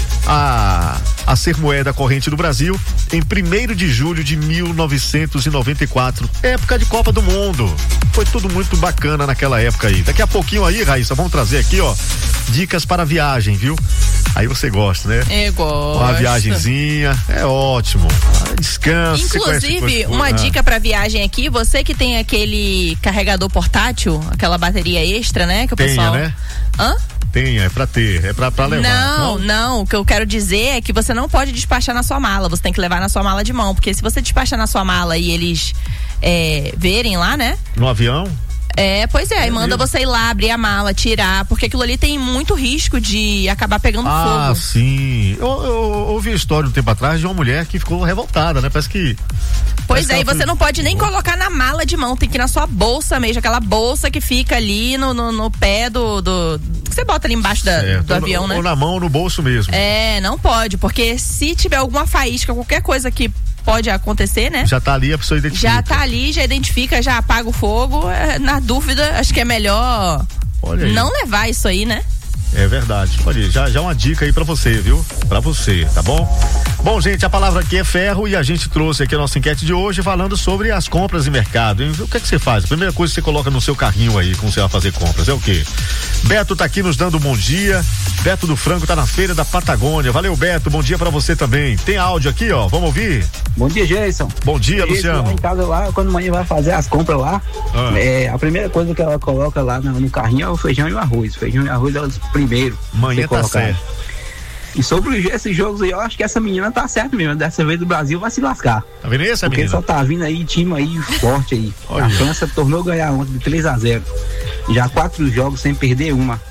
A, a ser moeda corrente do Brasil em primeiro de julho de mil novecentos e noventa e quatro, época de Copa do Mundo. Foi tudo muito bacana naquela época aí. Daqui a pouquinho aí, Raíssa, vamos trazer aqui, ó, dicas para viagem, viu? Aí você gosta, né? Eu gosto. Uma viagenzinha, é ótimo. Descansa. Inclusive, uma ah. dica para viagem aqui, você que tem aquele carregador portátil, aquela bateria extra, né? Que o Tenha, pessoal. né? Hã? Tem, é pra ter, é pra, pra levar. Não, não, não, o que eu quero dizer é que você não pode despachar na sua mala, você tem que levar na sua mala de mão, porque se você despachar na sua mala e eles é, verem lá, né? No avião? É, pois é, e manda você ir lá, abrir a mala, tirar, porque aquilo ali tem muito risco de acabar pegando ah, fogo. Ah, sim. Eu, eu, eu ouvi a história um tempo atrás de uma mulher que ficou revoltada, né? Parece que... Pois é, e você não pode nem colocar na mala de mão, tem que ir na sua bolsa mesmo, aquela bolsa que fica ali no, no, no pé do, do... que você bota ali embaixo da, do avião, ou né? Ou na mão ou no bolso mesmo. É, não pode, porque se tiver alguma faísca, qualquer coisa que pode acontecer, né? Já tá ali, a pessoa identifica. Já tá ali, já identifica, já apaga o fogo. É, na dúvida, acho que é melhor não levar isso aí, né? É verdade. Olha, já, já uma dica aí pra você, viu? Pra você, tá bom? Bom, gente, a palavra aqui é ferro e a gente trouxe aqui a nossa enquete de hoje falando sobre as compras e mercado. O que é que você faz? A primeira coisa que você coloca no seu carrinho aí, quando você vai fazer compras, é o quê? Beto tá aqui nos dando um bom dia. Beto do Frango tá na feira da Patagônia. Valeu, Beto, bom dia pra você também. Tem áudio aqui, ó, vamos ouvir? Bom dia, Jason. Bom dia, Jason, Luciano. Lá em casa lá, quando a mãe vai fazer as compras lá, ah. é, a primeira coisa que ela coloca lá no, no carrinho é o feijão e o arroz. Feijão e arroz elas primeiro. Manhã tá certo. E sobre esses jogos aí, eu acho que essa menina tá certa mesmo. Dessa vez o Brasil vai se lascar. Tá vendo essa Porque menina? só tá vindo aí time aí forte aí. Olha. A França tornou ganhar ontem de três a zero. Já quatro jogos sem perder uma.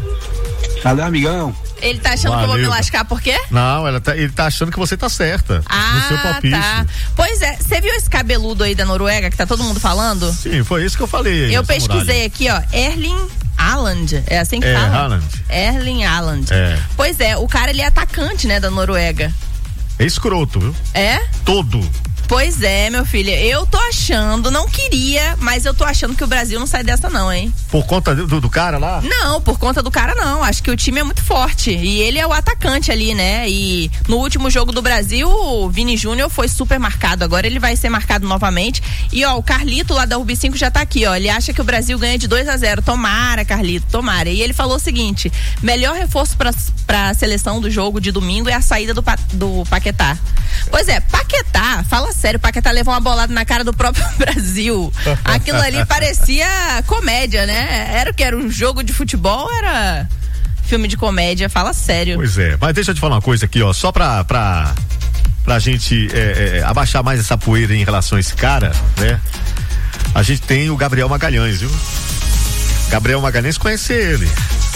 Valeu, amigão. Ele tá achando Valeu. que eu vou me lascar por quê? Não, ela tá, ele tá achando que você tá certa ah, no seu palpite. Tá. Pois é, você viu esse cabeludo aí da Noruega que tá todo mundo falando? Sim, foi isso que eu falei. Aí, eu pesquisei muralha. aqui, ó, Erling Haaland, é assim que é, fala? Haaland. Erling Haaland. É. Pois é, o cara ele é atacante, né, da Noruega. É escroto, viu? É? Todo. Pois é, meu filho, eu tô achando, não queria, mas eu tô achando que o Brasil não sai dessa não, hein? Por conta do, do cara lá? Não, por conta do cara não, acho que o time é muito forte e ele é o atacante ali, né? E no último jogo do Brasil, o Vini Júnior foi super marcado, agora ele vai ser marcado novamente e ó, o Carlito lá da U B cinco já tá aqui, ó, ele acha que o Brasil ganha de dois a zero, tomara, Carlito, tomara. E ele falou o seguinte, melhor reforço pra, pra seleção do jogo de domingo é a saída do, do Paquetá. Pois é, Paquetá, fala sério, o Paquetá levou uma bolada na cara do próprio Brasil. Aquilo ali parecia comédia, né? Era o que? Era um jogo de futebol, era filme de comédia, fala sério. Pois é, mas deixa eu te falar uma coisa aqui, ó, só pra, pra, pra gente é, é, abaixar mais essa poeira em relação a esse cara, né? A gente tem o Gabriel Magalhães, viu? Gabriel Magalhães conhece ele.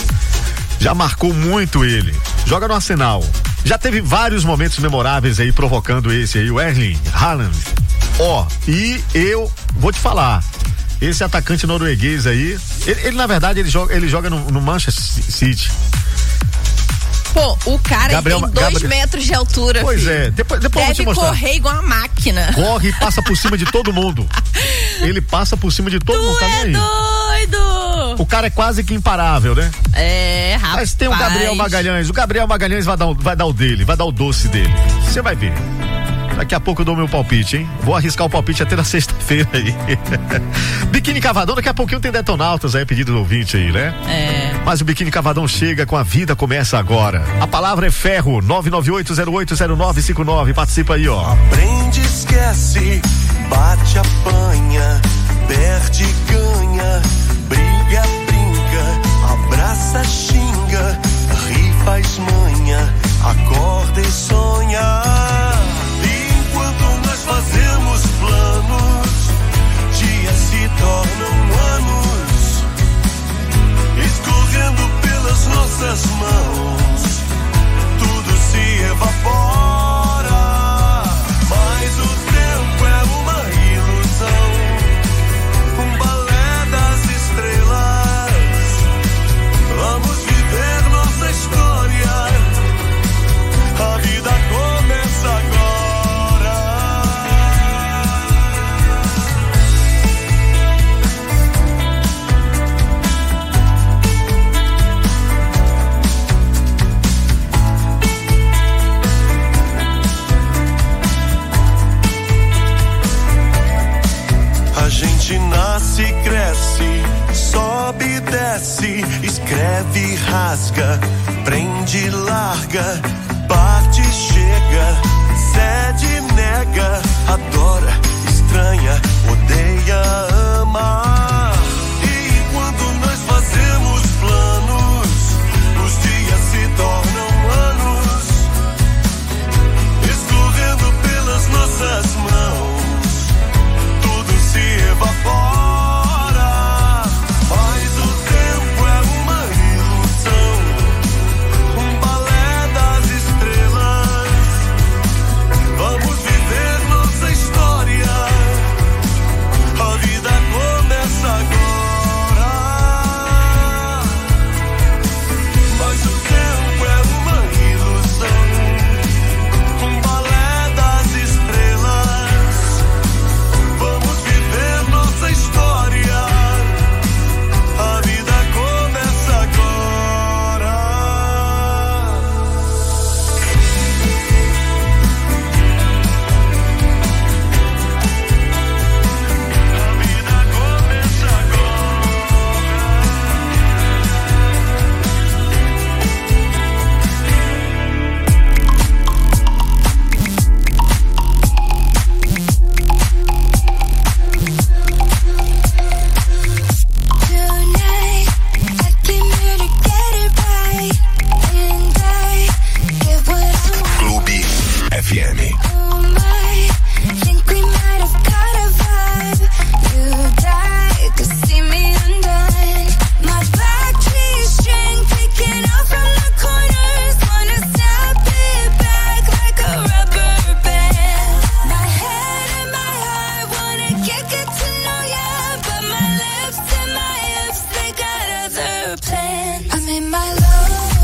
Já marcou muito ele. Joga no Arsenal. Já teve vários momentos memoráveis aí provocando esse aí, o Erling Haaland. Ó, oh, e eu vou te falar, esse atacante norueguês aí, ele, ele na verdade ele joga, ele joga no, no Manchester City. Pô, o cara Gabriel, tem dois Gabriel... metros de altura. Pois filho. é, depois, depois Deve eu vou te mostrar. Correr igual uma máquina. Corre e passa por cima de todo mundo. Ele passa por cima de todo tu mundo, tá é aí. doido! O cara é quase que imparável, né? É, rapaz. Mas tem o Gabriel Magalhães. O Gabriel Magalhães vai dar, vai dar o dele, vai dar o doce dele. Você vai ver. Daqui a pouco eu dou meu palpite, hein? Vou arriscar o palpite até na sexta-feira aí. Biquíni Cavadão, daqui a pouquinho tem Detonautas aí, pedido do ouvinte aí, né? É. Mas o Biquíni Cavadão chega com a vida, começa agora. A palavra é ferro, nove nove oito zero oito zero nove cinco nove. Participa aí, ó. Aprende, esquece, bate, apanha, perde, ganha, briga, brinca, abraça, xinga, ri, faz manha, acorda e sonha. Fazemos planos, dias se tornam anos, escorrendo pelas nossas mãos, tudo se evapora, mas o tempo é uma ilusão, um balé das estrelas, vamos viver nossa história, a vida começa agora. A gente nasce, cresce, sobe e desce, escreve, rasga, prende, larga, parte, chega, cede, nega, adora, estranha, odeia, ama. E enquanto nós fazemos planos, os dias se tornam anos, escorrendo pelas nossas mãos. Se evapora, mas o tempo é uma ilusão, um balé das estrelas. Vamos viver nossa história, get to know ya, but my lips and my hips, they got other plans. I'm in my low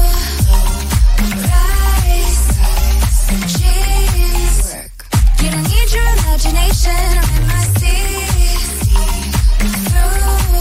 rise jeans. You don't need your imagination. I'm in my see-through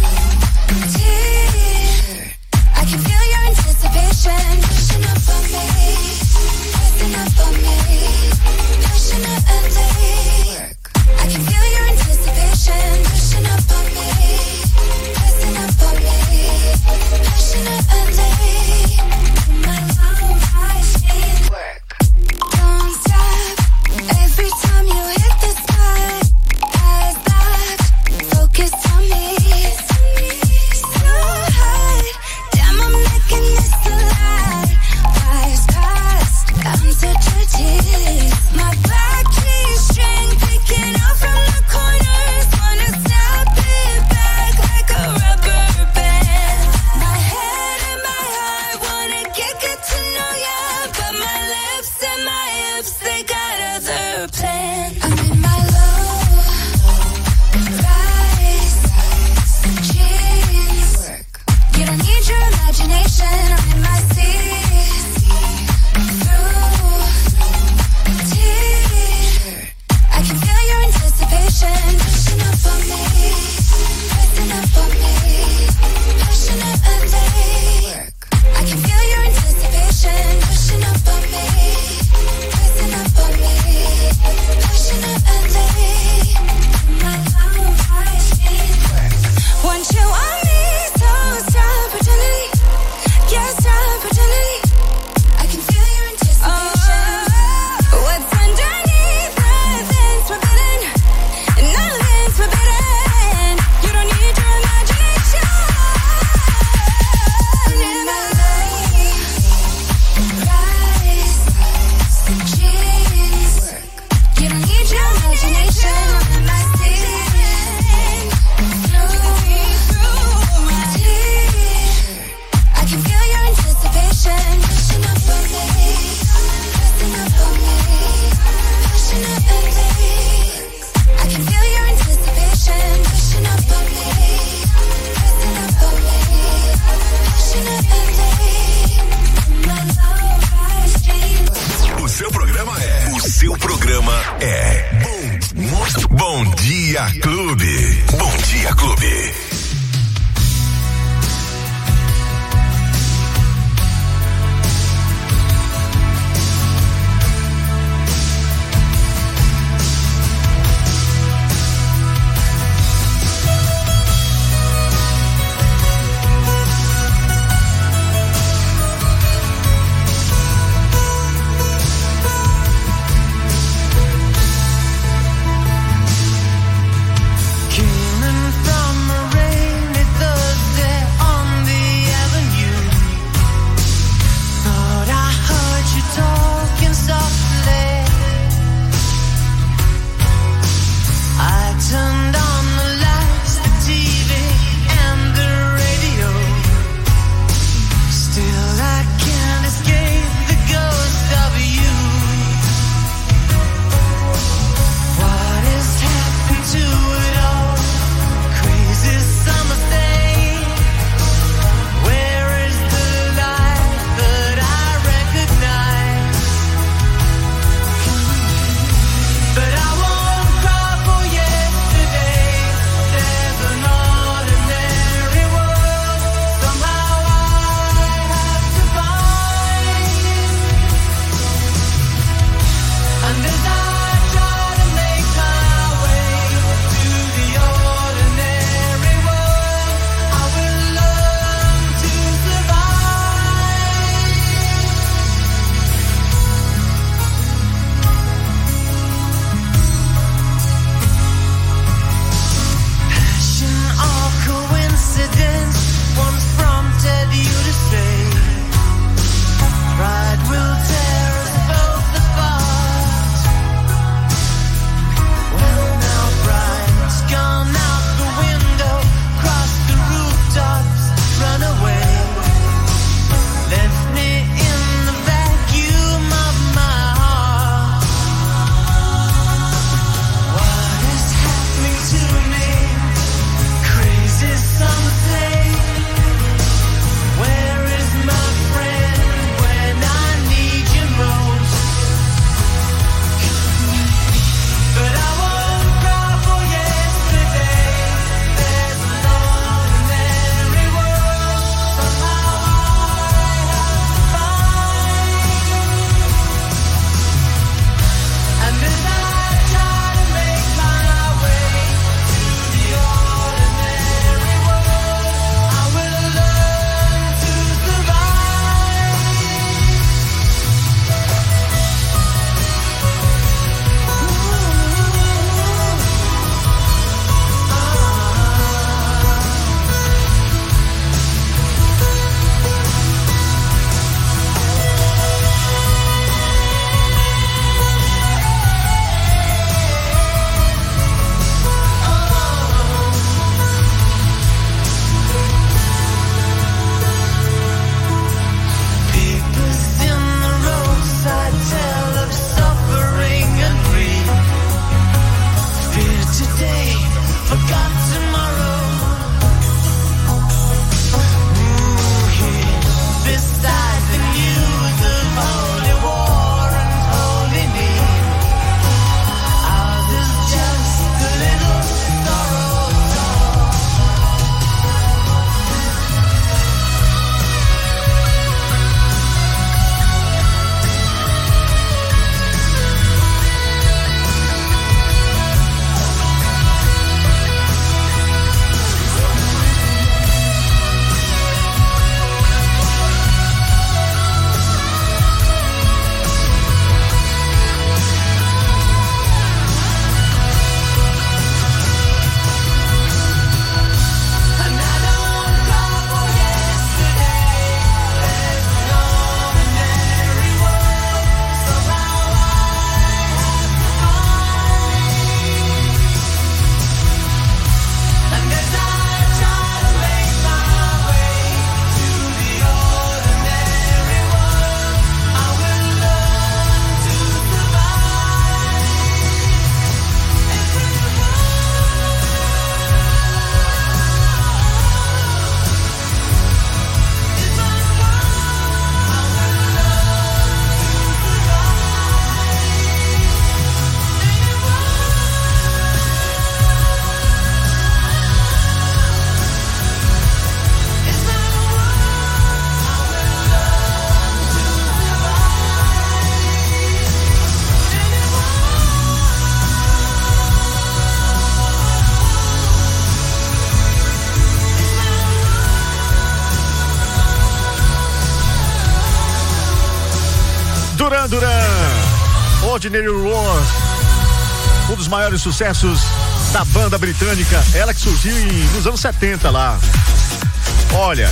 t-shirt. I can feel your anticipation pushing up on me, pressing up on me, passionately. I can feel your anticipation pushing up on me, pressing up on me, passionately. My long high speed work. Don't stop. Every time you hit the spot, eyes locked, focus on me. So hot, damn, I'm making this a lot. Wires crossed, I'm such a tease. My black G-string picking out from the corners, wanna snap it back like a rubber band. My head and my heart wanna get good to know ya, but my lips and my hips, they got other plans. I'm in my low rise jeans. You don't need your imagination. I'm in my see-through t-shirt. I can feel your anticipation pushing up on me, pressing up on me, passionately. I can feel your anticipation pushing up on me, pressing up on me, passionately. My long high speed work. Want you on me, so stop pretending. Yeah, stop pretending. I can feel your anticipation. What's underneath? Nothing's forbidden. Nothing's forbidden. You don't need your imagination. I'm in my rise jeans. You don't need your imagination. I'm in my see-through t-shirt. I can feel your anticipation pushing up on me, pressing up on me, passionately. I can feel your anticipation pushing up on me, pressing up on me, passionately. My long rise jeans. O seu programa é. O seu programa é. Bom, Bom Dia Clube. Bom Dia Clube. Came in from a rain forgot tomorrow. Ooh, here, beside the news of holy war and holy need. Ours is just a little sorrow song. Duran Duran, Ordinary World, um dos maiores sucessos da banda britânica, ela que surgiu em, nos anos setenta lá. Olha,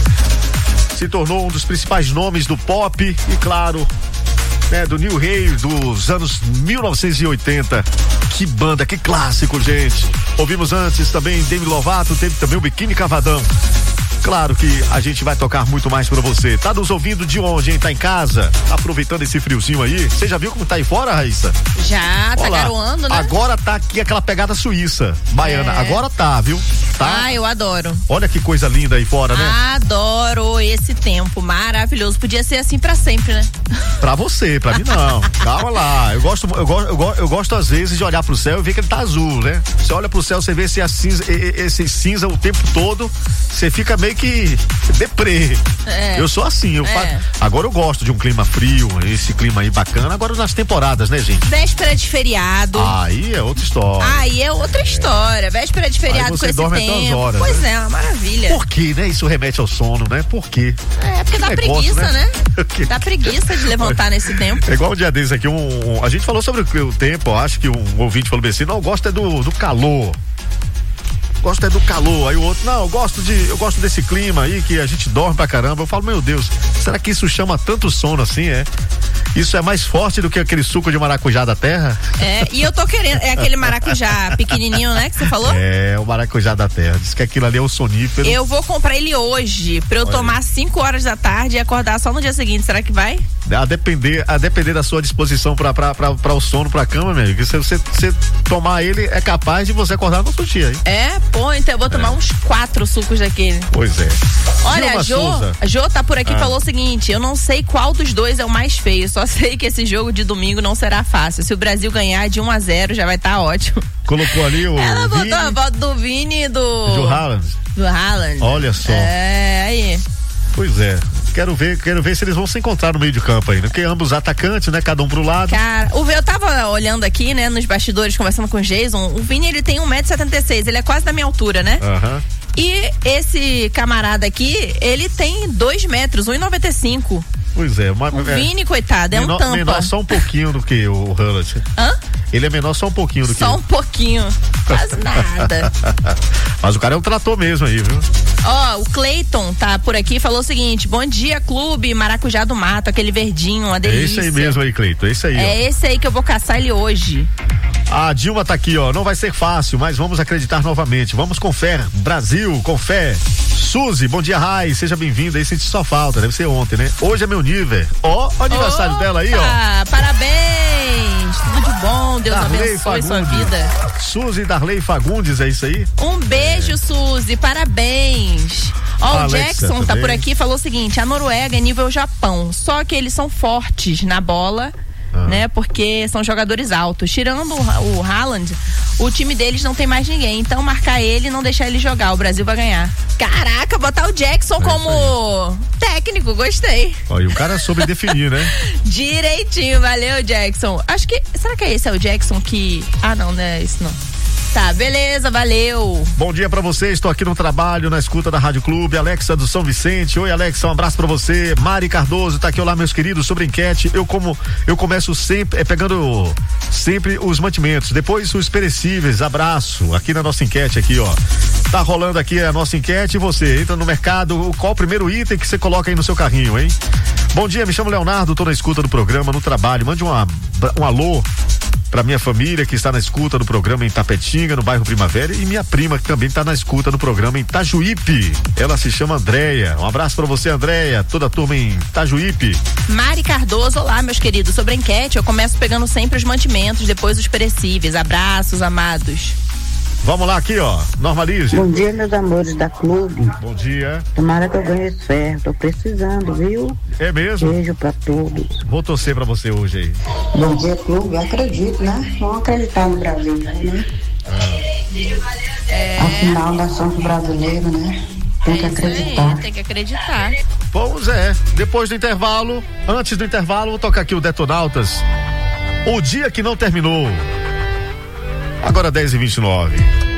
se tornou um dos principais nomes do pop e, claro, né, do New Wave dos anos mil novecentos e oitenta. Que banda, que clássico, gente. Ouvimos antes também Demi Lovato, teve também o Biquíni Cavadão. Claro que a gente vai tocar muito mais pra você. Tá nos ouvindo de onde, hein? Tá em casa? Tá aproveitando esse friozinho aí? Você já viu como tá aí fora, Raíssa? Já, tá Olha lá, garoando, né? Agora tá aqui aquela pegada suíça, baiana. É. Agora tá, viu? Tá. Ah, eu adoro. Olha que coisa linda aí fora, né? Adoro esse tempo maravilhoso. Podia ser assim pra sempre, né? Pra você, pra mim não. Calma lá. Eu gosto, eu gosto, eu gosto, eu gosto às vezes de olhar pro céu e ver que ele tá azul, né? Você olha pro céu, você vê esse cinza, esse cinza o tempo todo, você fica meio que deprê. É. Eu sou assim, eu É. faço. Agora eu gosto de um clima frio, esse clima aí bacana. Agora nas temporadas, né, gente? Véspera de feriado. Aí é outra história. Aí é outra história. Véspera de feriado Aí com você esse dorme até tempo. as horas, Pois né? é, uma maravilha. Por que, né? Isso remete ao sono, né? Por quê? É, porque Que dá negócio, preguiça, né? Que- Dá preguiça de levantar nesse tempo. É igual um dia desses aqui, um, um- a gente falou sobre o, o tempo, eu acho que um ouvinte falou bem assim, não, eu gosto é do, do calor. Gosto é do calor. Aí o outro, não, eu gosto de, eu gosto desse clima aí que a gente dorme pra caramba. Eu falo, meu Deus, será que isso chama tanto sono assim, é? Isso é mais forte do que aquele suco de maracujá da terra? É, e eu tô querendo, é aquele maracujá pequenininho, né, que você falou? É, o maracujá da terra. Diz que aquilo ali é o sonífero. Eu vou comprar ele hoje, pra eu Olha tomar cinco horas da tarde e acordar só no dia seguinte. Será que vai? A depender, a depender da sua disposição pra, pra, pra, pra o sono, pra cama, meu amigo. Se você, você tomar ele, é capaz de você acordar no outro dia, hein? É, pô, então eu vou tomar É. uns quatro sucos daquele. Pois é. Olha, Dilma a Jo, Souza. a Jo tá por aqui e Ah. falou o seguinte: eu não sei qual dos dois é o mais feio, só sei que esse jogo de domingo não será fácil. Se o Brasil ganhar de um a zero, já vai estar tá ótimo. Colocou ali o Ela botou Vini, a foto do Vini e do. do Haaland. Do Haaland. Olha só. É, aí. Pois é. Quero ver, quero ver se eles vão se encontrar no meio de campo ainda. Porque ambos atacantes, né? Cada um pro lado. Cara, o eu tava olhando aqui, né, nos bastidores, conversando com o Jason. O Vini, ele tem um metro e setenta e seis, ele é quase da minha altura, né? Aham. E esse camarada aqui, ele tem dois metros, um e noventa e cinco. Pois é. Uma, O é, Vini, coitado, é menor, um tampa. menor só um pouquinho do que o Haaland. Hã? Ele é menor só um pouquinho do que Só um pouquinho. Quase nada. Mas o cara é um trator mesmo aí, viu? Ó, o Cleiton tá por aqui e falou o seguinte: bom dia, clube Maracujá do Mato, aquele verdinho, uma É delícia. esse aí mesmo aí, Cleiton. É esse aí, ó. É esse aí que eu vou caçar ele hoje. A Dilma tá aqui, ó. Não vai ser fácil, mas vamos acreditar novamente. Vamos com fé. Brasil, com fé. Suzy, bom dia, Rai. Seja bem-vinda. Aí sente só falta. Deve ser ontem, né? Hoje é meu nível. Ó, o aniversário Opa, dela aí, ó. Parabéns. tudo de bom. Deus Darley abençoe sua Fagundes. vida. Suzy Darley Fagundes, é isso aí? Um beijo, Suzy, parabéns. Ó, o Alexa Jackson tá também. por aqui, falou o seguinte: a Noruega é nível Japão, só que eles são fortes na bola, Ah. né? Porque são jogadores altos. Tirando o, o Haaland, o time deles não tem mais ninguém. Então marcar ele e não deixar ele jogar, o Brasil vai ganhar. Caraca, botar o Jackson É como técnico, gostei. Ó, e o cara soube definir, né? Direitinho, valeu, Jackson. Acho que, será que esse é o Jackson que... Ah, não, não é esse não. Tá, beleza, valeu. Bom dia pra você, estou aqui no trabalho, na escuta da Rádio Clube, Alexa do São Vicente. Oi, Alexa, um abraço pra você. Mari Cardoso tá aqui, olá, meus queridos, sobre enquete. Eu como, eu começo sempre, é pegando sempre os mantimentos, depois os perecíveis, abraço, aqui na nossa enquete aqui, ó. Tá rolando aqui a nossa enquete e você entra no mercado, qual o primeiro item que você coloca aí no seu carrinho, hein? Bom dia, me chamo Leonardo, tô na escuta do programa, no trabalho, mande uma, um alô pra minha família que está na escuta do programa em Tapetinga, no bairro Primavera, e minha prima que também está na escuta do programa em Itajuípe. Ela se chama Andréia. Um abraço pra você, Andréia, toda a turma em Itajuípe. Mari Cardoso, olá, meus queridos. Sobre a enquete, eu começo pegando sempre os mantimentos, depois os perecíveis. Abraços, amados. Vamos lá aqui, ó. Normalize. Bom dia, meus amores da clube. Bom dia. Tomara que eu ganhe esse ferro. Tô precisando, viu? É mesmo? Beijo pra todos. Vou torcer pra você hoje aí. Bom dia, clube. Eu acredito, né? Vamos acreditar no Brasil, né? É... Afinal, nós somos brasileiros, né? Tem que É isso acreditar. aí, tem que acreditar. Pois é. Depois do intervalo, antes do intervalo, vou tocar aqui o Detonautas. O dia que não terminou. Agora dez e vinte e nove.